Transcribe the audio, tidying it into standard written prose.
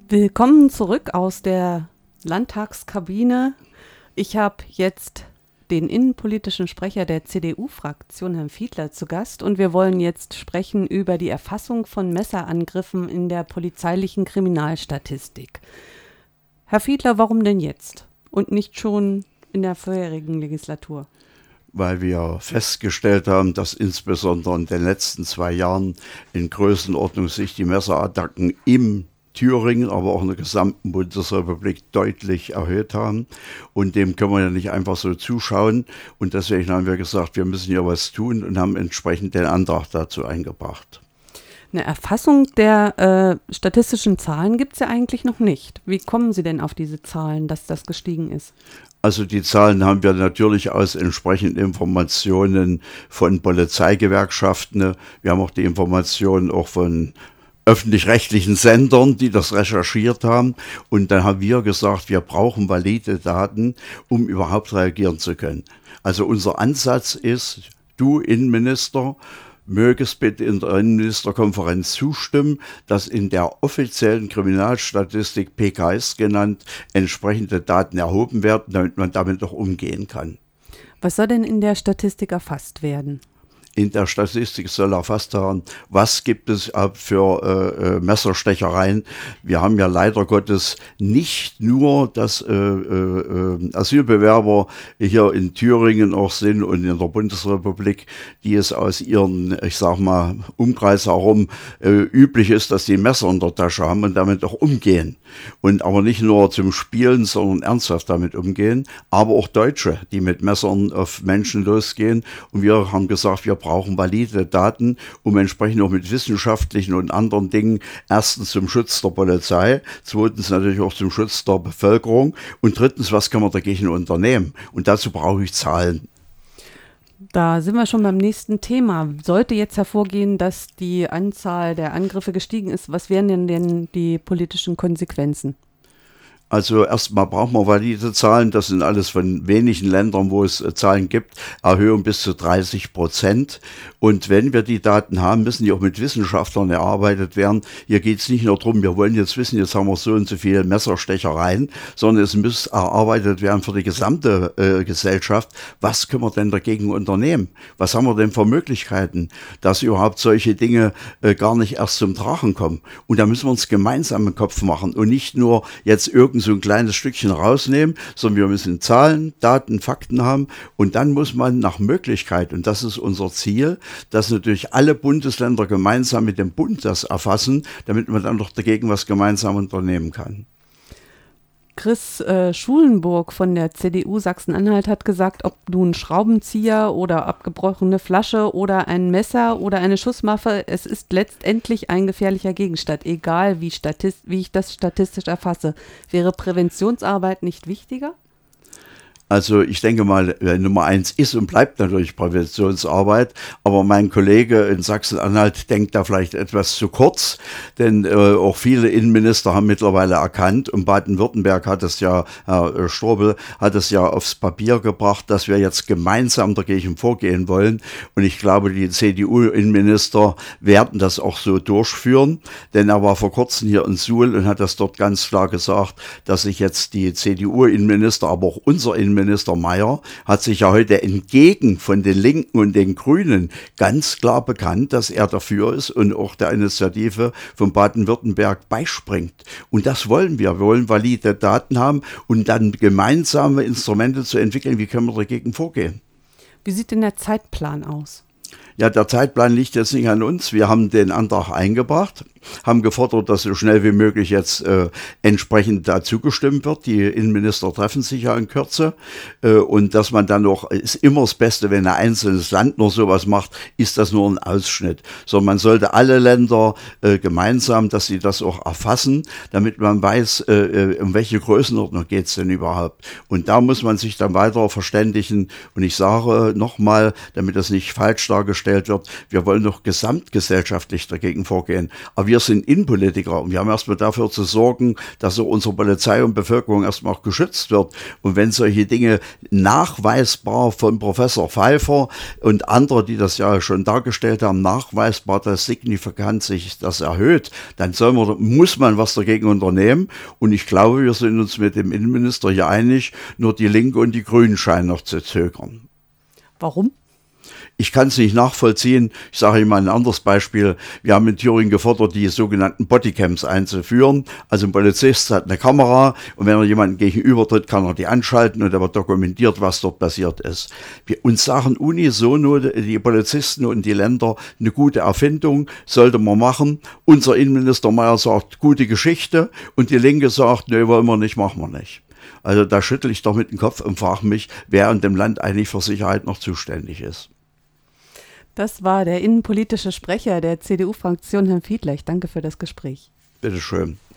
Willkommen zurück aus der Landtagskabine. Ich habe jetzt den innenpolitischen Sprecher der CDU-Fraktion, Herrn Fiedler, zu Gast und wir wollen jetzt sprechen über die Erfassung von Messerangriffen in der polizeilichen Kriminalstatistik. Herr Fiedler, warum denn jetzt und nicht schon in der vorherigen Legislatur? Weil wir festgestellt haben, dass insbesondere in den letzten 2 Jahren in Größenordnung sich die Messerattacken im Thüringen, aber auch in der gesamten Bundesrepublik deutlich erhöht haben. Und dem können wir ja nicht einfach so zuschauen. Und deswegen haben wir gesagt, wir müssen hier was tun und haben entsprechend den Antrag dazu eingebracht. Eine Erfassung der statistischen Zahlen gibt es ja eigentlich noch nicht. Wie kommen Sie denn auf diese Zahlen, dass das gestiegen ist? Also die Zahlen haben wir natürlich aus entsprechenden Informationen von Polizeigewerkschaften. Wir haben auch die Informationen auch von öffentlich-rechtlichen Sendern, die das recherchiert haben. Und dann haben wir gesagt, wir brauchen valide Daten, um überhaupt reagieren zu können. Also unser Ansatz ist, du Innenminister, mögest bitte in der Innenministerkonferenz zustimmen, dass in der offiziellen Kriminalstatistik, PKS genannt, entsprechende Daten erhoben werden, damit man damit auch umgehen kann. Was soll denn in der Statistik erfasst werden? In der Statistik soll erfasst werden, was gibt es für Messerstechereien. Wir haben ja leider Gottes nicht nur, dass Asylbewerber hier in Thüringen auch sind und in der Bundesrepublik, die es aus ihren, ich sag mal, Umkreis herum üblich ist, dass die Messer in der Tasche haben und damit auch umgehen. Und aber nicht nur zum Spielen, sondern ernsthaft damit umgehen. Aber auch Deutsche, die mit Messern auf Menschen losgehen. Und wir haben gesagt, wir brauchen valide Daten, um entsprechend auch mit wissenschaftlichen und anderen Dingen, erstens zum Schutz der Polizei, zweitens natürlich auch zum Schutz der Bevölkerung und drittens, was kann man dagegen unternehmen? Und dazu brauche ich Zahlen. Da sind wir schon beim nächsten Thema. Sollte jetzt hervorgehen, dass die Anzahl der Angriffe gestiegen ist, was wären denn die politischen Konsequenzen? Also erstmal brauchen wir valide Zahlen, das sind alles von wenigen Ländern, wo es Zahlen gibt, Erhöhung bis zu 30%. Und wenn wir die Daten haben, müssen die auch mit Wissenschaftlern erarbeitet werden. Hier geht es nicht nur darum, wir wollen jetzt wissen, jetzt haben wir so und so viele Messerstechereien, sondern es muss erarbeitet werden für die gesamte Gesellschaft. Was können wir denn dagegen unternehmen? Was haben wir denn für Möglichkeiten, dass überhaupt solche Dinge gar nicht erst zum Tragen kommen? Und da müssen wir uns gemeinsam im Kopf machen und nicht nur jetzt so ein kleines Stückchen rausnehmen, sondern wir müssen Zahlen, Daten, Fakten haben und dann muss man nach Möglichkeit, und das ist unser Ziel, dass natürlich alle Bundesländer gemeinsam mit dem Bund das erfassen, damit man dann doch dagegen was gemeinsam unternehmen kann. Chris Schulenburg von der CDU Sachsen-Anhalt hat gesagt, ob nun Schraubenzieher oder abgebrochene Flasche oder ein Messer oder eine Schusswaffe, es ist letztendlich ein gefährlicher Gegenstand, egal wie ich das statistisch erfasse. Wäre Präventionsarbeit nicht wichtiger? Also ich denke mal, Nummer 1 ist und bleibt natürlich Präventionsarbeit, aber mein Kollege in Sachsen-Anhalt denkt da vielleicht etwas zu kurz, denn auch viele Innenminister haben mittlerweile erkannt und Baden-Württemberg hat es ja, Herr Strobel hat es ja aufs Papier gebracht, dass wir jetzt gemeinsam dagegen vorgehen wollen und ich glaube, die CDU-Innenminister werden das auch so durchführen, denn er war vor kurzem hier in Suhl und hat das dort ganz klar gesagt, dass sich jetzt die CDU-Innenminister, aber auch unser Innenminister Mayer hat sich ja heute entgegen von den Linken und den Grünen ganz klar bekannt, dass er dafür ist und auch der Initiative von Baden-Württemberg beispringt. Und das wollen wir. Wir wollen valide Daten haben und dann gemeinsame Instrumente zu entwickeln. Wie können wir dagegen vorgehen? Wie sieht denn der Zeitplan aus? Ja, der Zeitplan liegt jetzt nicht an uns. Wir haben den Antrag eingebracht, haben gefordert, dass so schnell wie möglich jetzt entsprechend dazu gestimmt wird. Die Innenminister treffen sich ja in Kürze und dass man dann noch, ist immer das Beste, wenn ein einzelnes Land nur sowas macht, ist das nur ein Ausschnitt. Sondern man sollte alle Länder gemeinsam, dass sie das auch erfassen, damit man weiß, um welche Größenordnung geht es denn überhaupt. Und da muss man sich dann weiter verständigen. Und ich sage nochmal, damit das nicht falsch dargestellt dargestellt wird, wir wollen doch gesamtgesellschaftlich dagegen vorgehen. Aber wir sind Innenpolitiker und wir haben erstmal dafür zu sorgen, dass unsere Polizei und Bevölkerung erstmal auch geschützt wird. Und wenn solche Dinge nachweisbar von Professor Pfeiffer und andere, die das ja schon dargestellt haben, nachweisbar, dass signifikant sich das erhöht, dann muss man was dagegen unternehmen. Und ich glaube, wir sind uns mit dem Innenminister hier einig, nur die Linke und die Grünen scheinen noch zu zögern. Warum? Ich kann es nicht nachvollziehen. Ich sage Ihnen mal ein anderes Beispiel. Wir haben in Thüringen gefordert, die sogenannten Bodycams einzuführen. Also ein Polizist hat eine Kamera und wenn er jemanden gegenübertritt, kann er die anschalten und da wird dokumentiert, was dort passiert ist. Uns sagen unisono die Polizisten und die Länder, eine gute Erfindung, sollte man machen. Unser Innenminister Mayer sagt, gute Geschichte und die Linke sagt, nee, wollen wir nicht, machen wir nicht. Also da schüttle ich doch mit dem Kopf und frage mich, wer in dem Land eigentlich für Sicherheit noch zuständig ist. Das war der innenpolitische Sprecher der CDU-Fraktion, Herr Fiedler. Ich danke für das Gespräch. Bitte schön.